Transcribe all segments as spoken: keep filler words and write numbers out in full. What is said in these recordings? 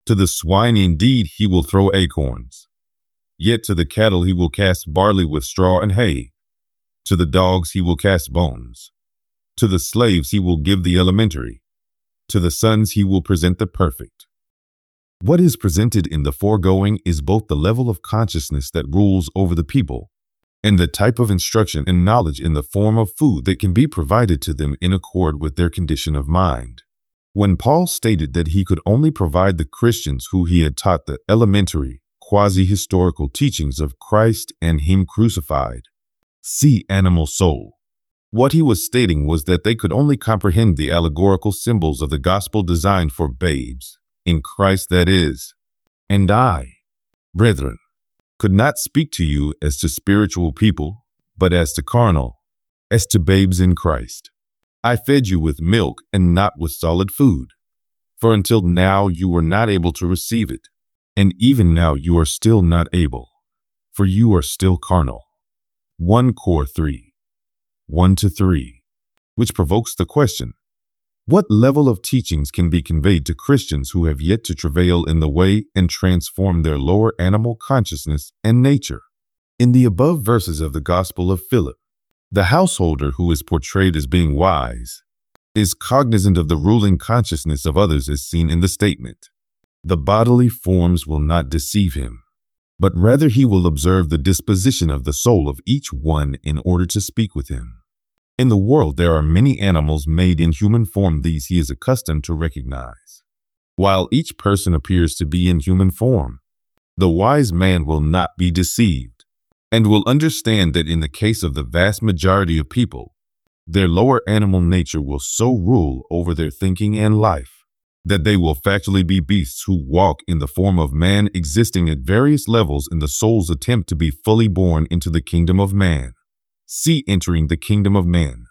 To the swine indeed he will throw acorns, yet to the cattle he will cast barley with straw and hay. To the dogs he will cast bones. To the slaves he will give the elementary. To the sons he will present the perfect. What is presented in the foregoing is both the level of consciousness that rules over the people and the type of instruction and knowledge in the form of food that can be provided to them in accord with their condition of mind. When Paul stated that he could only provide the Christians who he had taught the elementary, quasi-historical teachings of Christ and him crucified, see animal soul, what he was stating was that they could only comprehend the allegorical symbols of the gospel designed for babes, in Christ that is. And I, brethren, could not speak to you as to spiritual people, but as to carnal, as to babes in Christ. I fed you with milk and not with solid food, for until now you were not able to receive it, and even now you are still not able, for you are still carnal. First Corinthians three, one to three, which provokes the question, what level of teachings can be conveyed to Christians who have yet to travail in the way and transform their lower animal consciousness and nature? In the above verses of the Gospel of Philip, the householder who is portrayed as being wise is cognizant of the ruling consciousness of others as seen in the statement. The bodily forms will not deceive him, but rather he will observe the disposition of the soul of each one in order to speak with him. In the world there are many animals made in human form. These he is accustomed to recognize. While each person appears to be in human form, the wise man will not be deceived, and will understand that in the case of the vast majority of people, their lower animal nature will so rule over their thinking and life that they will factually be beasts who walk in the form of man, existing at various levels in the soul's attempt to be fully born into the kingdom of man. See entering the kingdom of man.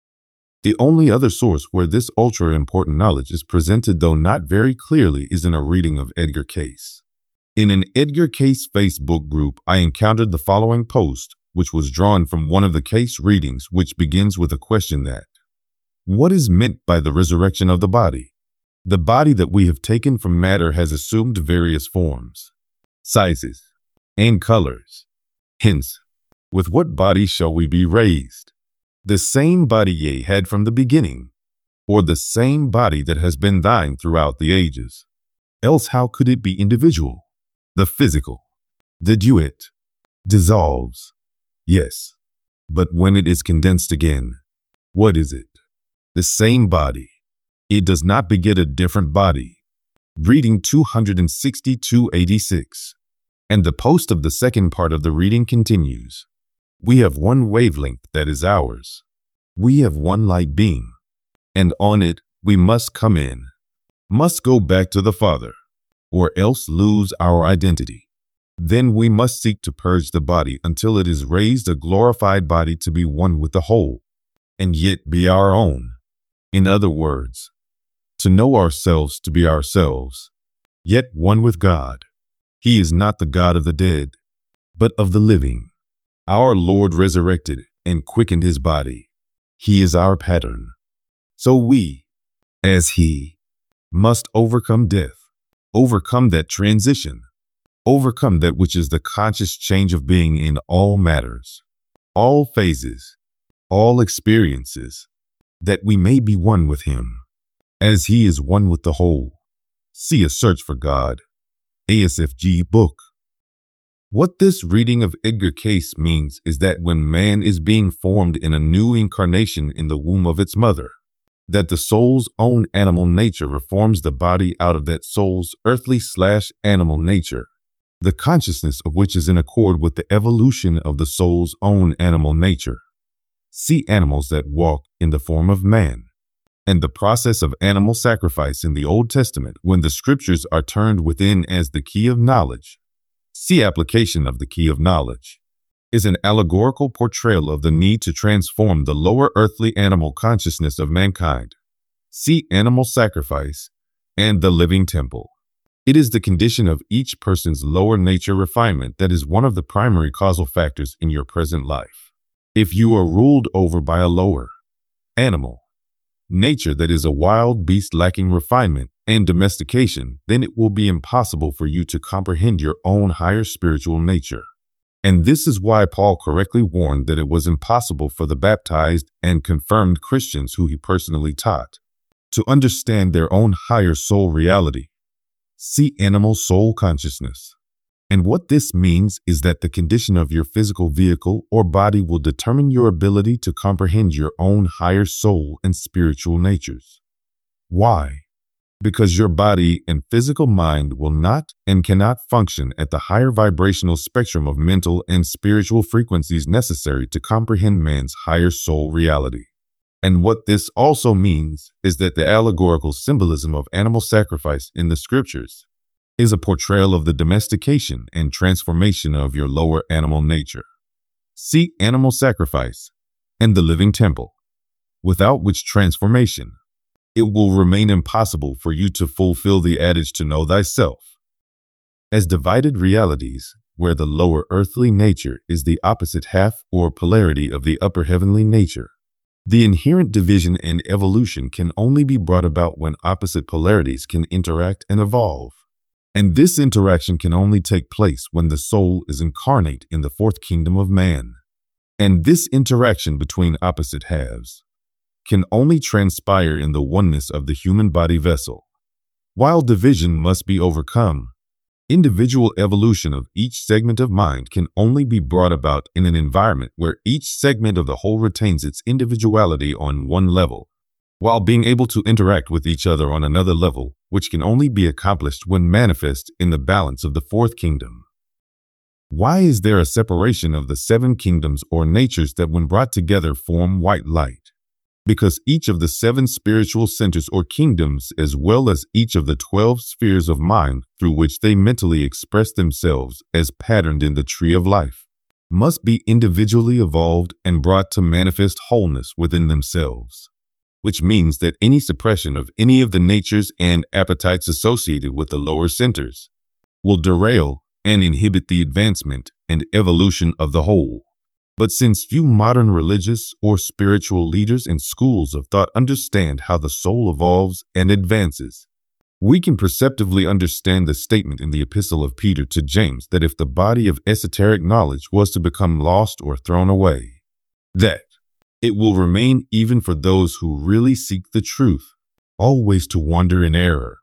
The only other source where this ultra-important knowledge is presented, though not very clearly, is in a reading of Edgar Cayce. In an Edgar Cayce Facebook group, I encountered the following post, which was drawn from one of the Cayce readings, which begins with a question that, what is meant by the resurrection of the body? The body that we have taken from matter has assumed various forms, sizes, and colors. Hence, with what body shall we be raised? The same body ye had from the beginning, or the same body that has been thine throughout the ages? Else how could it be individual? The physical, the duet, dissolves, yes, but when it is condensed again, what is it? The same body. It does not beget a different body. Reading two sixty-two eighty-six. And the post of the second part of the reading continues. We have one wavelength that is ours. We have one light being, and on it we must come in, must go back to the Father, or else lose our identity. Then we must seek to purge the body until it is raised a glorified body to be one with the whole, and yet be our own. In other words, to know ourselves to be ourselves, yet one with God. He is not the God of the dead, but of the living. Our Lord resurrected and quickened his body. He is our pattern. So we, as he, must overcome death. Overcome that transition, overcome that which is the conscious change of being in all matters, all phases, all experiences, that we may be one with him, as he is one with the whole. See A Search for God, A S F G book. What this reading of Edgar Cayce means is that when man is being formed in a new incarnation in the womb of its mother, that the soul's own animal nature reforms the body out of that soul's earthly slash animal nature, the consciousness of which is in accord with the evolution of the soul's own animal nature. See Animals That Walk in the Form of Man, and the process of animal sacrifice in the Old Testament when the scriptures are turned within as the key of knowledge. See Application of the Key of Knowledge, is an allegorical portrayal of the need to transform the lower earthly animal consciousness of mankind. See Animal Sacrifice and the Living Temple. It is the condition of each person's lower nature refinement that is one of the primary causal factors in your present life. If you are ruled over by a lower animal nature that is a wild beast lacking refinement, and domestication, then it will be impossible for you to comprehend your own higher spiritual nature. And this is why Paul correctly warned that it was impossible for the baptized and confirmed Christians who he personally taught to understand their own higher soul reality. See animal soul consciousness. And what this means is that the condition of your physical vehicle or body will determine your ability to comprehend your own higher soul and spiritual natures. Why? Because your body and physical mind will not and cannot function at the higher vibrational spectrum of mental and spiritual frequencies necessary to comprehend man's higher soul reality. And what this also means is that the allegorical symbolism of animal sacrifice in the scriptures is a portrayal of the domestication and transformation of your lower animal nature. See animal sacrifice and the living temple, without which transformation it will remain impossible for you to fulfill the adage to know thyself. As divided realities, where the lower earthly nature is the opposite half or polarity of the upper heavenly nature, the inherent division and evolution can only be brought about when opposite polarities can interact and evolve. And this interaction can only take place when the soul is incarnate in the fourth kingdom of man. And this interaction between opposite halves can only transpire in the oneness of the human body vessel. While division must be overcome, individual evolution of each segment of mind can only be brought about in an environment where each segment of the whole retains its individuality on one level, while being able to interact with each other on another level, which can only be accomplished when manifest in the balance of the fourth kingdom. Why is there a separation of the seven kingdoms or natures that when brought together form white light? Because each of the seven spiritual centers or kingdoms, as well as each of the twelve spheres of mind through which they mentally express themselves as patterned in the tree of life, must be individually evolved and brought to manifest wholeness within themselves, which means that any suppression of any of the natures and appetites associated with the lower centers will derail and inhibit the advancement and evolution of the whole. But since few modern religious or spiritual leaders and schools of thought understand how the soul evolves and advances, we can perceptively understand the statement in the Epistle of Peter to James that if the body of esoteric knowledge was to become lost or thrown away, that it will remain even for those who really seek the truth, always to wander in error.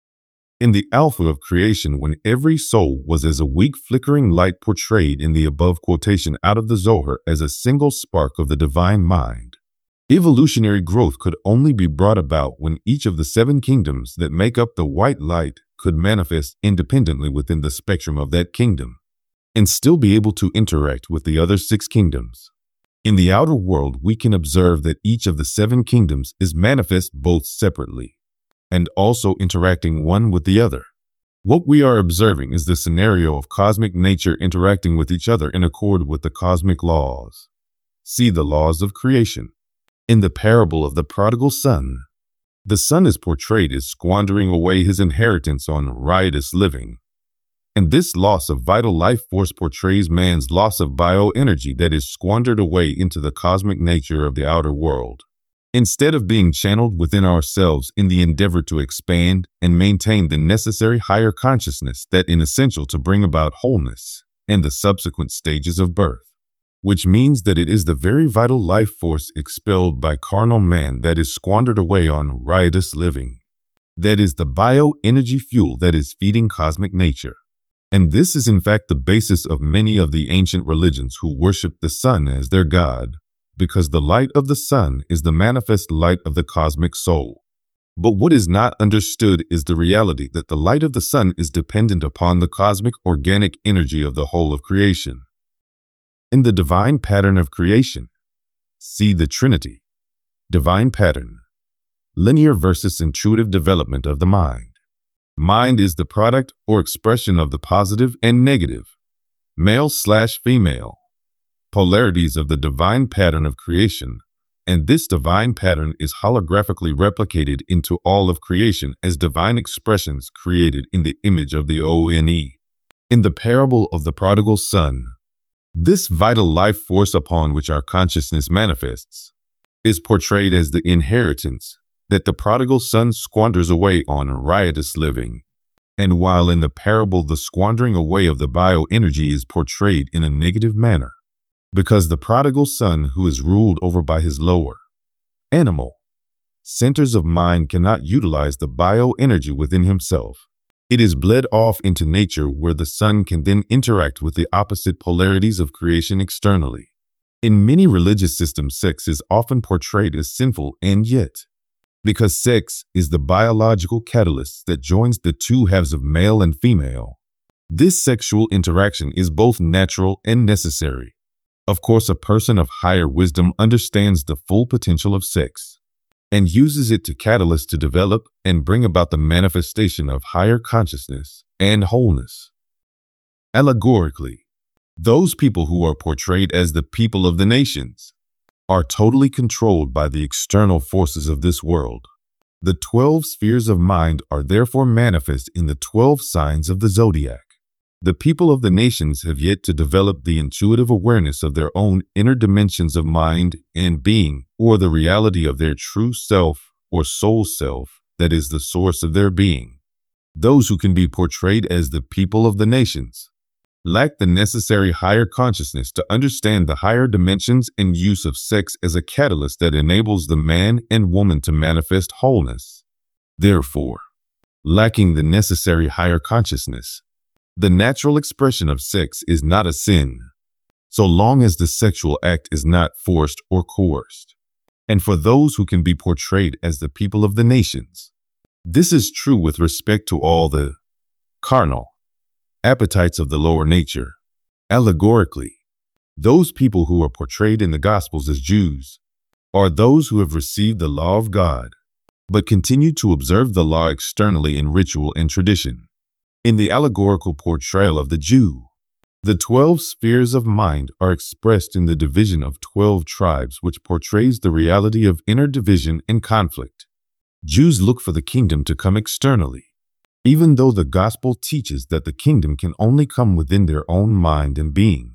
In the Alpha of creation, when every soul was as a weak flickering light portrayed in the above quotation out of the Zohar as a single spark of the divine mind, evolutionary growth could only be brought about when each of the seven kingdoms that make up the white light could manifest independently within the spectrum of that kingdom and still be able to interact with the other six kingdoms. In the outer world, we can observe that each of the seven kingdoms is manifest both separately and also interacting one with the other. What we are observing is the scenario of cosmic nature interacting with each other in accord with the cosmic laws. See the laws of creation. In the parable of the prodigal son, the son is portrayed as squandering away his inheritance on riotous living. And this loss of vital life force portrays man's loss of bioenergy that is squandered away into the cosmic nature of the outer world, instead of being channeled within ourselves in the endeavor to expand and maintain the necessary higher consciousness that is essential to bring about wholeness and the subsequent stages of birth, which means that it is the very vital life force expelled by carnal man that is squandered away on riotous living. That is the bioenergy fuel that is feeding cosmic nature. And this is in fact the basis of many of the ancient religions who worship the sun as their god, because the light of the sun is the manifest light of the cosmic soul. But what is not understood is the reality that the light of the sun is dependent upon the cosmic organic energy of the whole of creation. In the divine pattern of creation, see the Trinity. Divine pattern, linear versus intuitive development of the mind. Mind is the product or expression of the positive and negative, male slash female, polarities of the divine pattern of creation, and this divine pattern is holographically replicated into all of creation as divine expressions created in the image of the O N E. In the parable of the prodigal son, this vital life force upon which our consciousness manifests is portrayed as the inheritance that the prodigal son squanders away on riotous living. And while in the parable the squandering away of the bioenergy is portrayed in a negative manner, because the prodigal son who is ruled over by his lower animal centers of mind cannot utilize the bioenergy within himself. It is bled off into nature where the son can then interact with the opposite polarities of creation externally. In many religious systems, sex is often portrayed as sinful, and yet, because sex is the biological catalyst that joins the two halves of male and female, this sexual interaction is both natural and necessary. Of course, a person of higher wisdom understands the full potential of sex and uses it to catalyst to develop and bring about the manifestation of higher consciousness and wholeness. Allegorically, those people who are portrayed as the people of the nations are totally controlled by the external forces of this world. The twelve spheres of mind are therefore manifest in the twelve signs of the zodiac. The people of the nations have yet to develop the intuitive awareness of their own inner dimensions of mind and being, or the reality of their true self or soul self that is the source of their being. Those who can be portrayed as the people of the nations lack the necessary higher consciousness to understand the higher dimensions and use of sex as a catalyst that enables the man and woman to manifest wholeness. Therefore, lacking the necessary higher consciousness, the natural expression of sex is not a sin, so long as the sexual act is not forced or coerced. And for those who can be portrayed as the people of the nations, this is true with respect to all the carnal appetites of the lower nature. Allegorically, those people who are portrayed in the Gospels as Jews are those who have received the law of God, but continue to observe the law externally in ritual and tradition. In the allegorical portrayal of the Jew, the twelve spheres of mind are expressed in the division of twelve tribes, which portrays the reality of inner division and conflict. Jews look for the kingdom to come externally, even though the gospel teaches that the kingdom can only come within their own mind and being.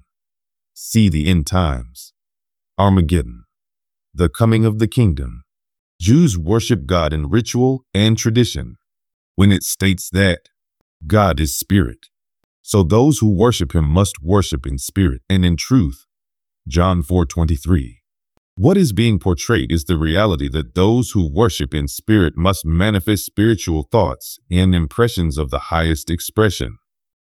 See the end times. Armageddon. The coming of the kingdom. Jews worship God in ritual and tradition. When it states that God is spirit, so those who worship him must worship in spirit and in truth. John four twenty-three. What is being portrayed is the reality that those who worship in spirit must manifest spiritual thoughts and impressions of the highest expression.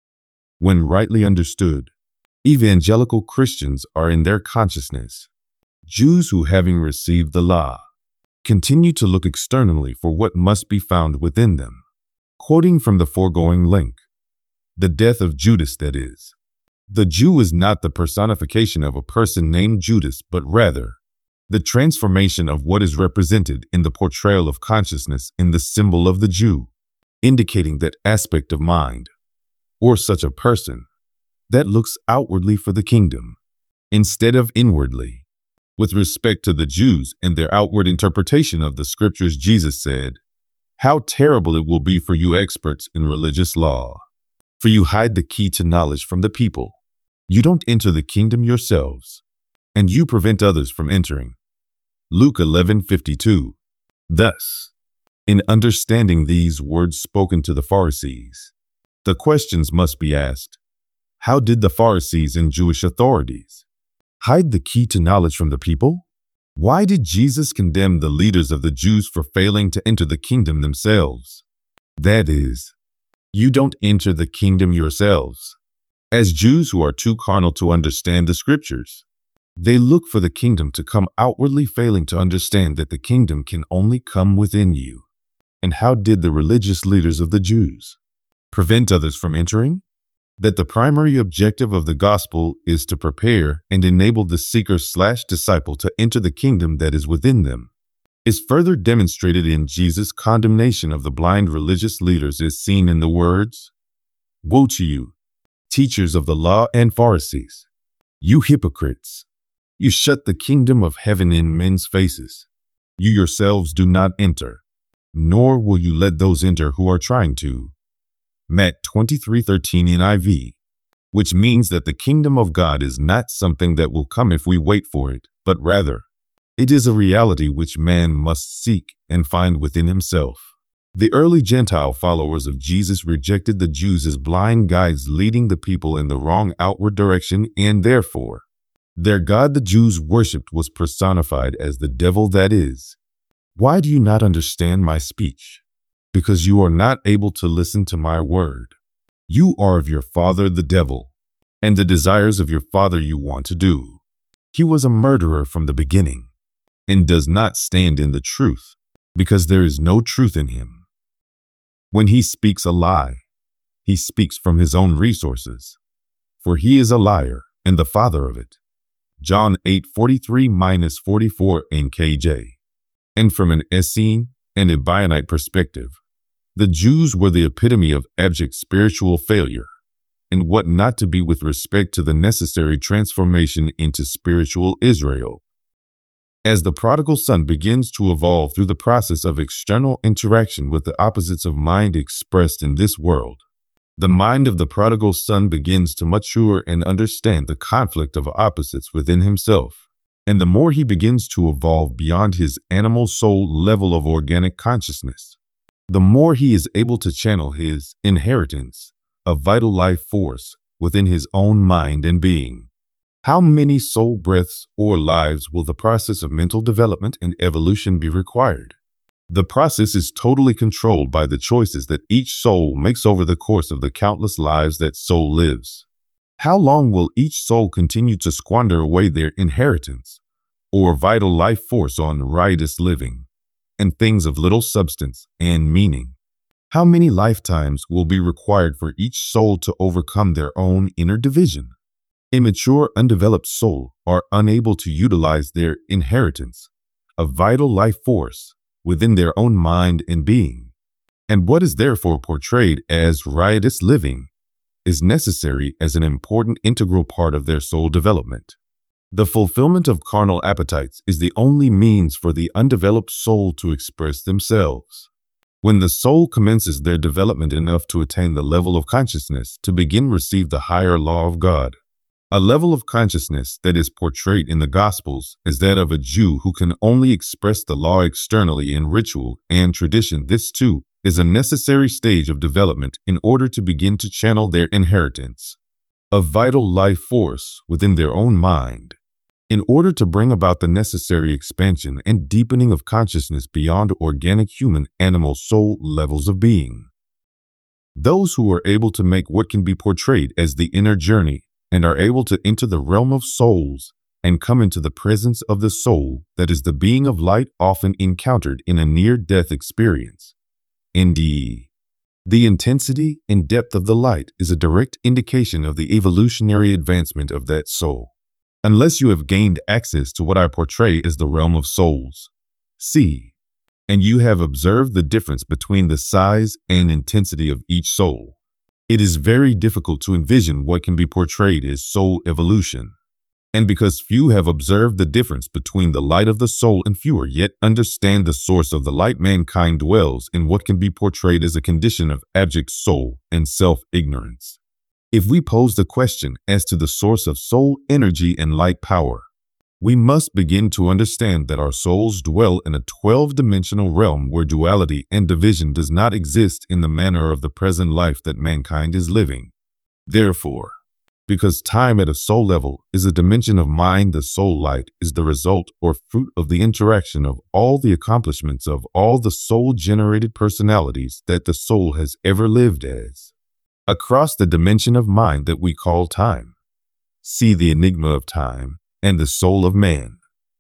When rightly understood, evangelical Christians are in their consciousness. Jews who, having received the law, continue to look externally for what must be found within them. Quoting from the foregoing link, the death of Judas, that is, the Jew is not the personification of a person named Judas, but rather the transformation of what is represented in the portrayal of consciousness in the symbol of the Jew, indicating that aspect of mind, or such a person, that looks outwardly for the kingdom, instead of inwardly. With respect to the Jews and their outward interpretation of the scriptures, Jesus said, "How terrible it will be for you experts in religious law, for you hide the key to knowledge from the people. You don't enter the kingdom yourselves, and you prevent others from entering." Luke eleven fifty-two. Thus, in understanding these words spoken to the Pharisees, the questions must be asked: how did the Pharisees and Jewish authorities hide the key to knowledge from the people? Why did Jesus condemn the leaders of the Jews for failing to enter the kingdom themselves? That is, you don't enter the kingdom yourselves. As Jews who are too carnal to understand the scriptures, they look for the kingdom to come outwardly, failing to understand that the kingdom can only come within you. And how did the religious leaders of the Jews prevent others from entering? That the primary objective of the gospel is to prepare and enable the seeker slash disciple to enter the kingdom that is within them, is further demonstrated in Jesus' condemnation of the blind religious leaders as seen in the words, "Woe to you, teachers of the law and Pharisees, you hypocrites! You shut the kingdom of heaven in men's faces. You yourselves do not enter, nor will you let those enter who are trying to." Matt twenty-three thirteen N I V, which means that the kingdom of God is not something that will come if we wait for it, but rather, It is a reality which man must seek and find within himself. The early Gentile followers of Jesus rejected the Jews as blind guides leading the people in the wrong outward direction, and therefore, their God the Jews worshipped was personified as the devil, that is. Why do you not understand my speech? Because you are not able to listen to my word. You are of your father the devil, and the desires of your father you want to do. He was a murderer from the beginning, and does not stand in the truth, because there is no truth in him. When he speaks a lie, he speaks from his own resources, for he is a liar and the father of it. John eight forty-three to forty-four in K J. And from an Essene and Ebionite perspective, the Jews were the epitome of abject spiritual failure, and what not to be with respect to the necessary transformation into spiritual Israel. As the prodigal son begins to evolve through the process of external interaction with the opposites of mind expressed in this world, the mind of the prodigal son begins to mature and understand the conflict of opposites within himself. And the more he begins to evolve beyond his animal soul level of organic consciousness, the more he is able to channel his inheritance, a vital life force, within his own mind and being. How many soul breaths or lives will the process of mental development and evolution be required? The process is totally controlled by the choices that each soul makes over the course of the countless lives that soul lives. How long will each soul continue to squander away their inheritance, or vital life force, on riotous living and things of little substance and meaning? How many lifetimes will be required for each soul to overcome their own inner division? Immature, undeveloped soul are unable to utilize their inheritance, a vital life force, within their own mind and being. And what is therefore portrayed as riotous living is necessary as an important integral part of their soul development. The fulfillment of carnal appetites is the only means for the undeveloped soul to express themselves. When the soul commences their development enough to attain the level of consciousness to begin receive the higher law of God, a level of consciousness that is portrayed in the Gospels as that of a Jew who can only express the law externally in ritual and tradition, this too is a necessary stage of development in order to begin to channel their inheritance, a vital life force within their own mind, in order to bring about the necessary expansion and deepening of consciousness beyond organic human animal soul levels of being. Those who are able to make what can be portrayed as the inner journey and are able to enter the realm of souls and come into the presence of the soul that is the being of light often encountered in a near-death experience. Indeed, the intensity and depth of the light is a direct indication of the evolutionary advancement of that soul. Unless you have gained access to what I portray as the realm of souls, see, and you have observed the difference between the size and intensity of each soul, it is very difficult to envision what can be portrayed as soul evolution. And because few have observed the difference between the light of the soul and fewer yet understand the source of the light, mankind dwells in what can be portrayed as a condition of abject soul and self-ignorance. If we pose the question as to the source of soul energy and light power, we must begin to understand that our souls dwell in a twelve-dimensional realm where duality and division does not exist in the manner of the present life that mankind is living. Therefore, because time at a soul level is a dimension of mind, the soul light is the result or fruit of the interaction of all the accomplishments of all the soul-generated personalities that the soul has ever lived as, across the dimension of mind that we call time. See the enigma of time and the soul of man.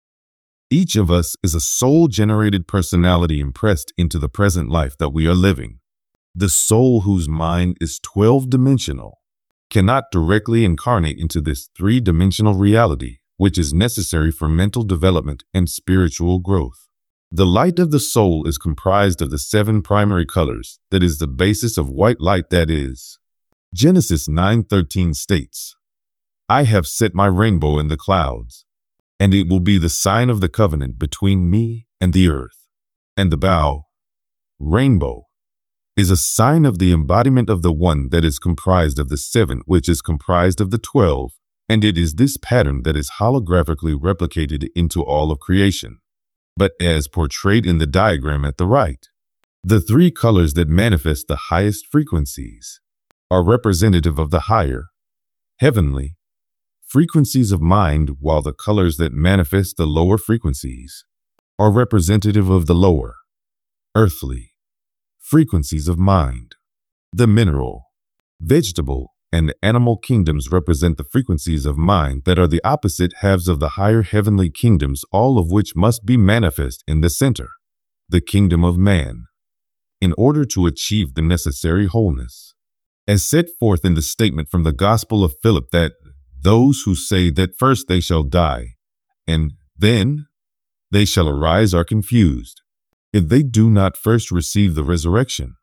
Each of us is a soul-generated personality impressed into the present life that we are living. The soul, whose mind is twelve-dimensional, cannot directly incarnate into this three-dimensional reality, which is necessary for mental development and spiritual growth. The light of the soul is comprised of the seven primary colors that is the basis of white light, that is. Genesis nine thirteen states, I have set my rainbow in the clouds, and it will be the sign of the covenant between me and the earth. And the bow, rainbow, is a sign of the embodiment of the one that is comprised of the seven, which is comprised of the twelve, And it is this pattern that is holographically replicated into all of creation. But as portrayed in the diagram at the right, the three colors that manifest the highest frequencies are representative of the higher, heavenly, frequencies of mind, while the colors that manifest the lower frequencies are representative of the lower, earthly, frequencies of mind. The mineral, vegetable, and animal kingdoms represent the frequencies of mind that are the opposite halves of the higher heavenly kingdoms, all of which must be manifest in the center, the kingdom of man, in order to achieve the necessary wholeness. As set forth in the statement from the Gospel of Philip that those who say that first they shall die, and then they shall arise are confused, if they do not first receive the resurrection.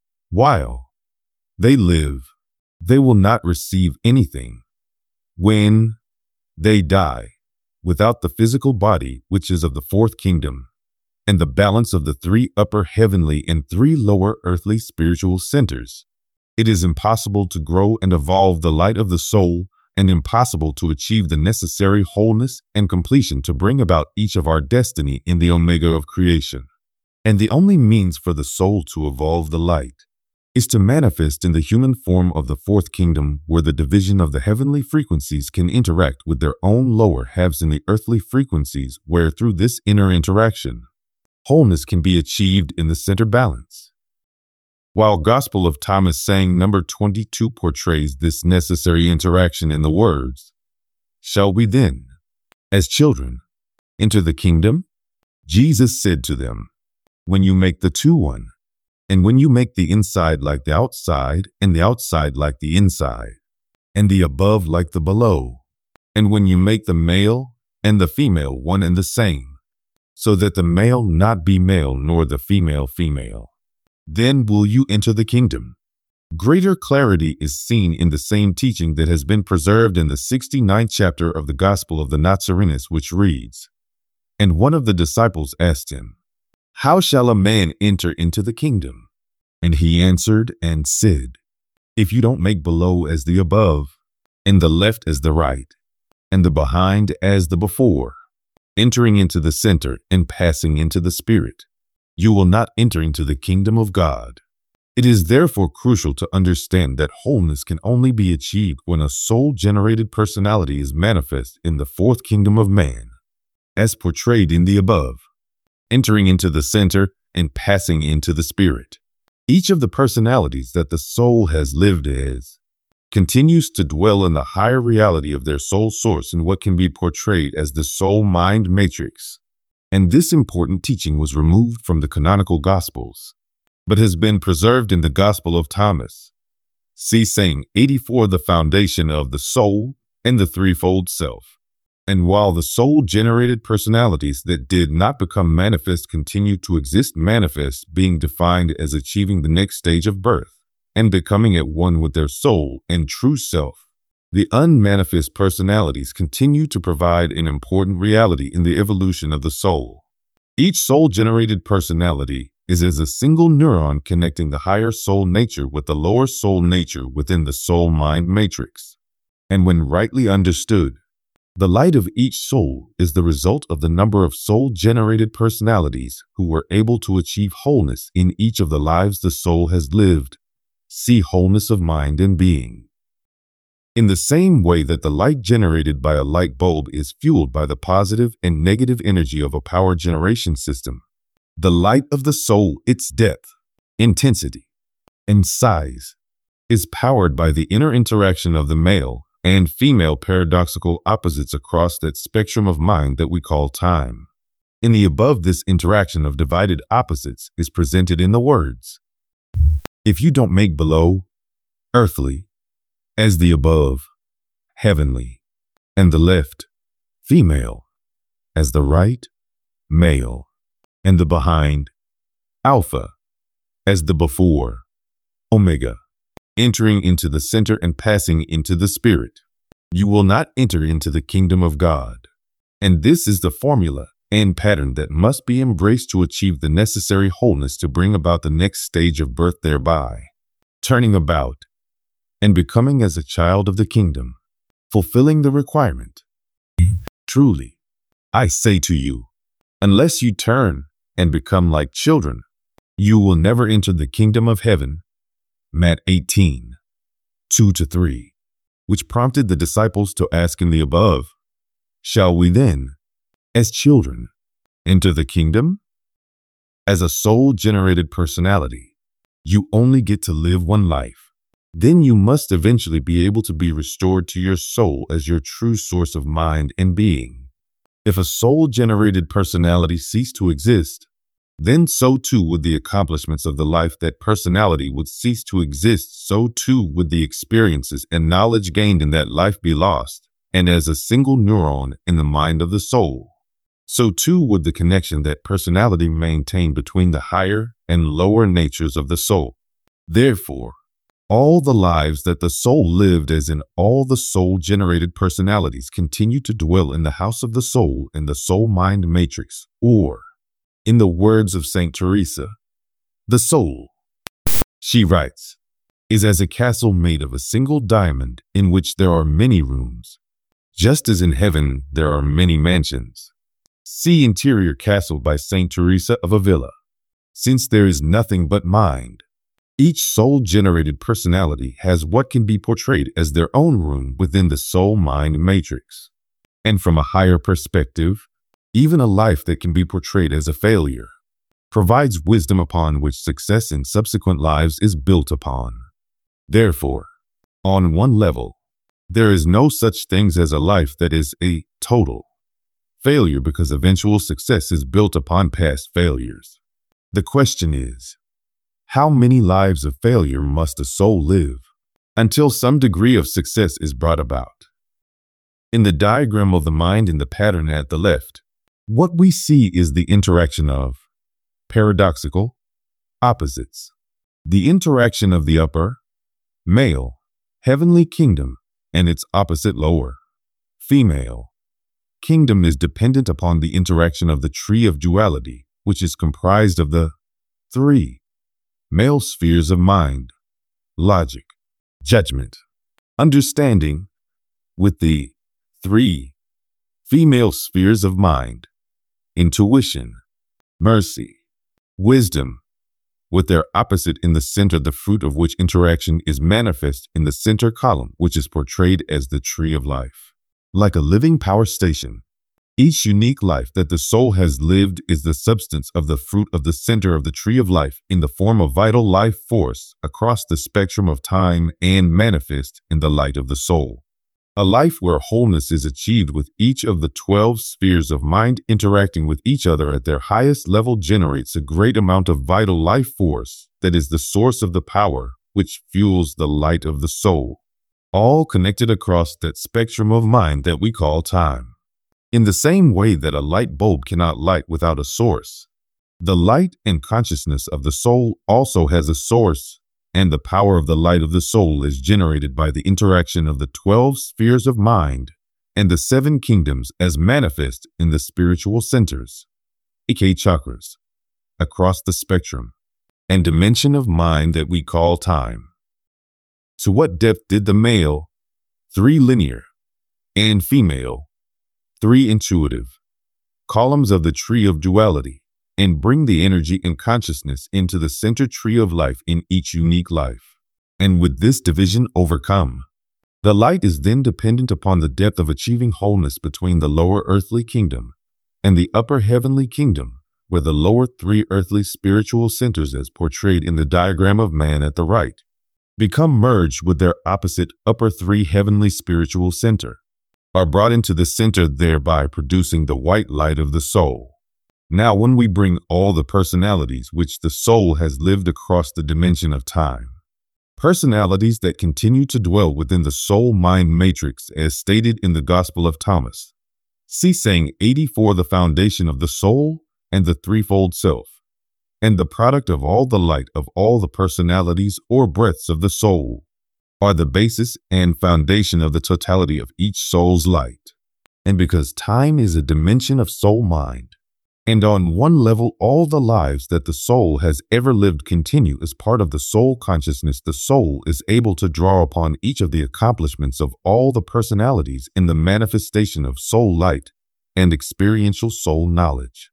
While they live, they will not receive anything. When they die, without the physical body, which is of the fourth kingdom, and the balance of the three upper heavenly and three lower earthly spiritual centers, it is impossible to grow and evolve the light of the soul, and impossible to achieve the necessary wholeness and completion to bring about each of our destiny in the omega of creation. And the only means for the soul to evolve the light is to manifest in the human form of the fourth kingdom, where the division of the heavenly frequencies can interact with their own lower halves in the earthly frequencies, where through this inner interaction, wholeness can be achieved in the center balance. While Gospel of Thomas saying number twenty-two portrays this necessary interaction in the words, "Shall we then, as children, enter the kingdom?" Jesus said to them, "When you make the two one, and when you make the inside like the outside, and the outside like the inside, and the above like the below, and when you make the male and the female one and the same, so that the male not be male nor the female female, then will you enter the kingdom." Greater clarity is seen in the same teaching that has been preserved in the sixty-ninth chapter of the Gospel of the Nazarenes, which reads, "And one of the disciples asked him, How shall a man enter into the kingdom? And he answered and said, If you don't make below as the above, and the left as the right, and the behind as the before, entering into the center and passing into the spirit, you will not enter into the kingdom of God." It is therefore crucial to understand that wholeness can only be achieved when a soul-generated personality is manifest in the fourth kingdom of man, as portrayed in the above, entering into the center and passing into the spirit. Each of the personalities that the soul has lived as continues to dwell in the higher reality of their soul source in what can be portrayed as the soul-mind matrix. And this important teaching was removed from the canonical Gospels, but has been preserved in the Gospel of Thomas. See saying eighty-four, the foundation of the soul and the threefold self. And while the soul-generated personalities that did not become manifest continue to exist manifest, being defined as achieving the next stage of birth and becoming at one with their soul and true self, the unmanifest personalities continue to provide an important reality in the evolution of the soul. Each soul-generated personality is as a single neuron connecting the higher soul nature with the lower soul nature within the soul-mind matrix. And when rightly understood, the light of each soul is the result of the number of soul-generated personalities who were able to achieve wholeness in each of the lives the soul has lived. See wholeness of mind and being. In the same way that the light generated by a light bulb is fueled by the positive and negative energy of a power generation system, the light of the soul, its depth, intensity, and size, is powered by the inner interaction of the male and female paradoxical opposites across that spectrum of mind that we call time. In the above, this interaction of divided opposites is presented in the words, "If you don't make below, earthly, as the above, heavenly, and the left, female, as the right, male, and the behind, alpha, as the before, omega, entering into the center and passing into the spirit, you will not enter into the kingdom of God." And this is the formula and pattern that must be embraced to achieve the necessary wholeness to bring about the next stage of birth, thereby turning about and becoming as a child of the kingdom. fulfilling the requirement. Truly, I say to you, unless you turn and become like children, you will never enter the kingdom of heaven. Matt eighteen, two to three, which prompted the disciples to ask in the above, shall we then, as children, enter the kingdom? As a soul-generated personality, you only get to live one life. Then you must eventually be able to be restored to your soul as your true source of mind and being. If a soul-generated personality ceased to exist, then so too would the accomplishments of the life that personality would cease to exist, so too would the experiences and knowledge gained in that life be lost, and as a single neuron in the mind of the soul, so too would the connection that personality maintained between the higher and lower natures of the soul. Therefore, all the lives that the soul lived as in all the soul-generated personalities continue to dwell in the house of the soul in the soul-mind matrix, or, in the words of Saint Teresa, the soul, she writes, is as a castle made of a single diamond in which there are many rooms. Just as in heaven there are many mansions. See Interior Castle by Saint Teresa of Avila. Since there is nothing but mind, each soul-generated personality has what can be portrayed as their own room within the soul-mind matrix. And from a higher perspective, even a life that can be portrayed as a failure provides wisdom upon which success in subsequent lives is built upon. Therefore, on one level, there is no such things as a life that is a total failure because eventual success is built upon past failures. The question is, how many lives of failure must a soul live until some degree of success is brought about? In the diagram of the mind in the pattern at the left, what we see is the interaction of paradoxical opposites. The interaction of the upper, male, heavenly kingdom and its opposite lower, female, kingdom is dependent upon the interaction of the tree of duality, which is comprised of the three male spheres of mind, logic, judgment, understanding, with the three female spheres of mind, intuition, mercy, wisdom, with their opposite in the center, the fruit of which interaction is manifest in the center column, which is portrayed as the tree of life. Like a living power station, each unique life that the soul has lived is the substance of the fruit of the center of the tree of life in the form of vital life force across the spectrum of time and manifest in the light of the soul. A life where wholeness is achieved with each of the twelve spheres of mind interacting with each other at their highest level generates a great amount of vital life force that is the source of the power which fuels the light of the soul, all connected across that spectrum of mind that we call time. In the same way that a light bulb cannot light without a source, the light and consciousness of the soul also has a source, and the power of the light of the soul is generated by the interaction of the twelve spheres of mind and the seven kingdoms as manifest in the spiritual centers, aka chakras, across the spectrum and dimension of mind that we call time. To what depth did the male, three linear, and female, three intuitive, columns of the tree of duality, and bring the energy and consciousness into the center tree of life in each unique life? And with this division overcome, the light is then dependent upon the depth of achieving wholeness between the lower earthly kingdom and the upper heavenly kingdom, where the lower three earthly spiritual centers, as portrayed in the diagram of man at the right, become merged with their opposite upper three heavenly spiritual center, are brought into the center, thereby producing the white light of the soul. Now, when we bring all the personalities which the soul has lived across the dimension of time, personalities that continue to dwell within the soul-mind matrix as stated in the Gospel of Thomas, see saying eighty-four, the foundation of the soul and the threefold self, and the product of all the light of all the personalities or breaths of the soul, are the basis and foundation of the totality of each soul's light. And because time is a dimension of soul mind, And on one level, all the lives that the soul has ever lived continue as part of the soul consciousness. The soul is able to draw upon each of the accomplishments of all the personalities in the manifestation of soul light and experiential soul knowledge.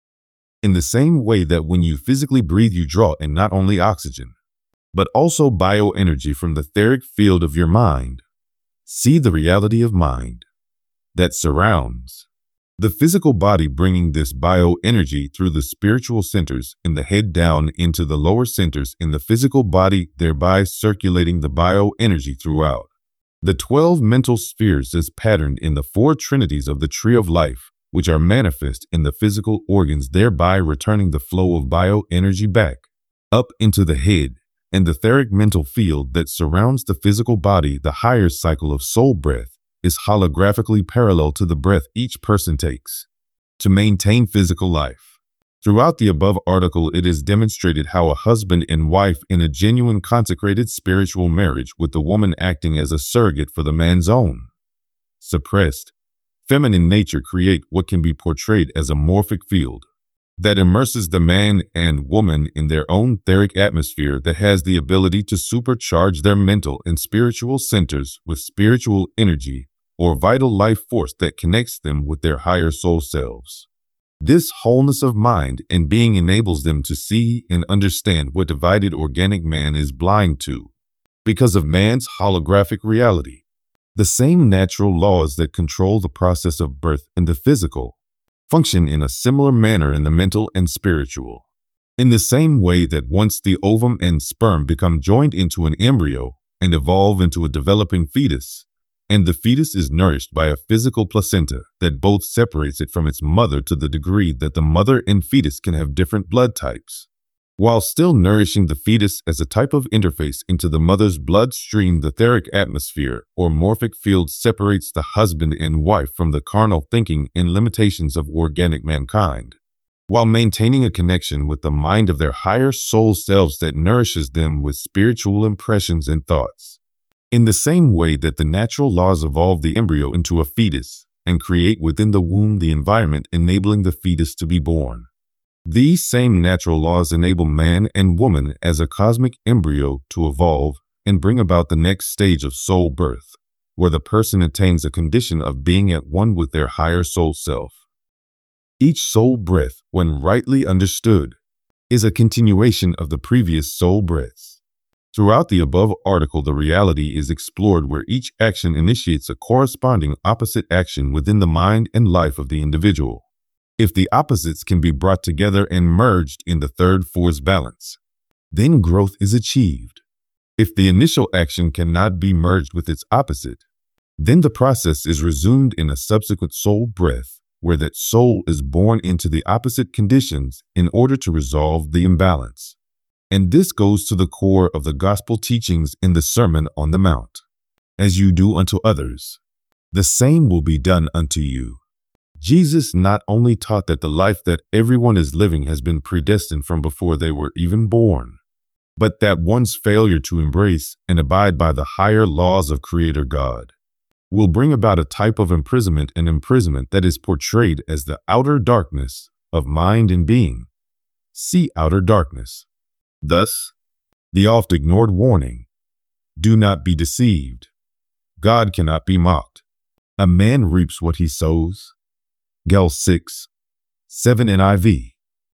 In the same way that when you physically breathe, you draw in not only oxygen, but also bioenergy from the etheric field of your mind. See the reality of mind that surrounds the physical body, bringing this bioenergy through the spiritual centers in the head down into the lower centers in the physical body, thereby circulating the bioenergy throughout the twelve mental spheres as patterned in the four trinities of the tree of life, which are manifest in the physical organs, thereby returning the flow of bioenergy back up into the head and the etheric mental field that surrounds the physical body. The higher cycle of soul breath is holographically parallel to the breath each person takes to maintain physical life. Throughout the above article, it is demonstrated how a husband and wife in a genuine consecrated spiritual marriage, with the woman acting as a surrogate for the man's own suppressed feminine nature, create what can be portrayed as a morphic field that immerses the man and woman in their own etheric atmosphere that has the ability to supercharge their mental and spiritual centers with spiritual energy or vital life force that connects them with their higher soul selves. This wholeness of mind and being enables them to see and understand what divided organic man is blind to because of man's holographic reality. The same natural laws that control the process of birth in the physical function in a similar manner in the mental and spiritual. In the same way that once the ovum and sperm become joined into an embryo and evolve into a developing fetus, and the fetus is nourished by a physical placenta that both separates it from its mother to the degree that the mother and fetus can have different blood types, while still nourishing the fetus as a type of interface into the mother's bloodstream. The etheric atmosphere or morphic field separates the husband and wife from the carnal thinking and limitations of organic mankind, while maintaining a connection with the mind of their higher soul selves that nourishes them with spiritual impressions and thoughts. In the same way that the natural laws evolve the embryo into a fetus and create within the womb the environment enabling the fetus to be born, these same natural laws enable man and woman as a cosmic embryo to evolve and bring about the next stage of soul birth, where the person attains a condition of being at one with their higher soul self. Each soul breath, when rightly understood, is a continuation of the previous soul breaths. Throughout the above article, the reality is explored where each action initiates a corresponding opposite action within the mind and life of the individual. If the opposites can be brought together and merged in the third force balance, then growth is achieved. If the initial action cannot be merged with its opposite, then the process is resumed in a subsequent soul breath, where that soul is born into the opposite conditions in order to resolve the imbalance. And this goes to the core of the gospel teachings in the Sermon on the Mount. As you do unto others, the same will be done unto you. Jesus not only taught that the life that everyone is living has been predestined from before they were even born, but that one's failure to embrace and abide by the higher laws of Creator God will bring about a type of imprisonment and imprisonment that is portrayed as the outer darkness of mind and being. See outer darkness. Thus, the oft ignored warning, do not be deceived. God cannot be mocked. A man reaps what he sows. Gal six, seven N I V.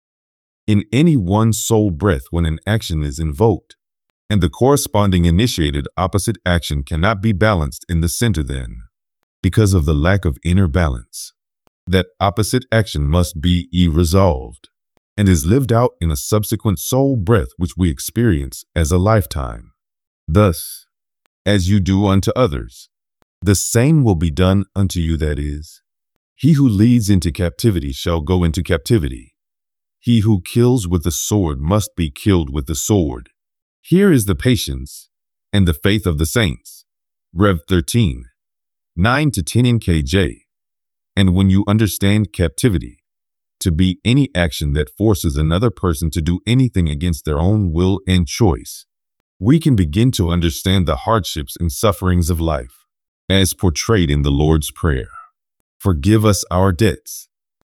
In any one soul breath, when an action is invoked, and the corresponding initiated opposite action cannot be balanced in the center, then, because of the lack of inner balance, that opposite action must be e-resolved and is lived out in a subsequent soul breath which we experience as a lifetime. Thus, as you do unto others, the same will be done unto you. That is, he who leads into captivity shall go into captivity. He who kills with the sword must be killed with the sword. Here is the patience and the faith of the saints. Rev thirteen, nine to ten N K J. And when you understand captivity to be any action that forces another person to do anything against their own will and choice, we can begin to understand the hardships and sufferings of life, as portrayed in the Lord's Prayer. Forgive us our debts,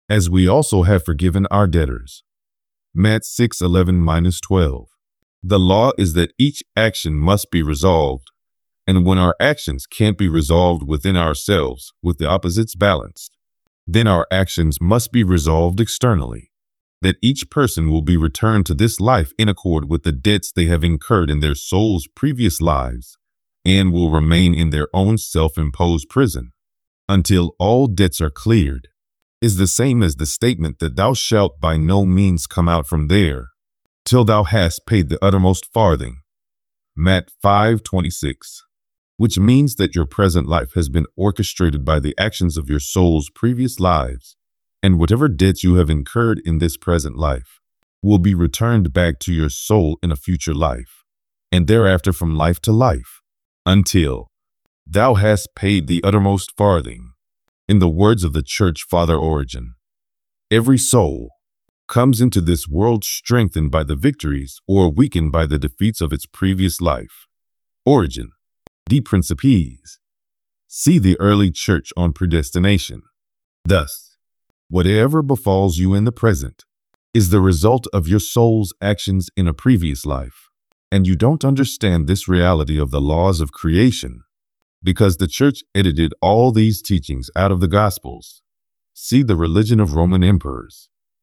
as we also have forgiven our debtors. Matt six eleven to twelve. The law is that each action must be resolved, and when our actions can't be resolved within ourselves with the opposites balanced, then our actions must be resolved externally, that each person will be returned to this life in accord with the debts they have incurred in their soul's previous lives, and will remain in their own self-imposed prison until all debts are cleared, is the same as the statement that thou shalt by no means come out from there till thou hast paid the uttermost farthing. Matt five twenty-six. Which means that your present life has been orchestrated by the actions of your soul's previous lives, and whatever debts you have incurred in this present life will be returned back to your soul in a future life, and thereafter from life to life, until thou hast paid the uttermost farthing. In the words of the Church Father Origen, every soul comes into this world strengthened by the victories or weakened by the defeats of its previous life. Origen, De Principiis. See the early church on predestination. Thus, whatever befalls you in the present is the result of your soul's actions in a previous life, and you don't understand this reality of the laws of creation because the church edited all these teachings out of the Gospels. See the Religion of Roman Emperors.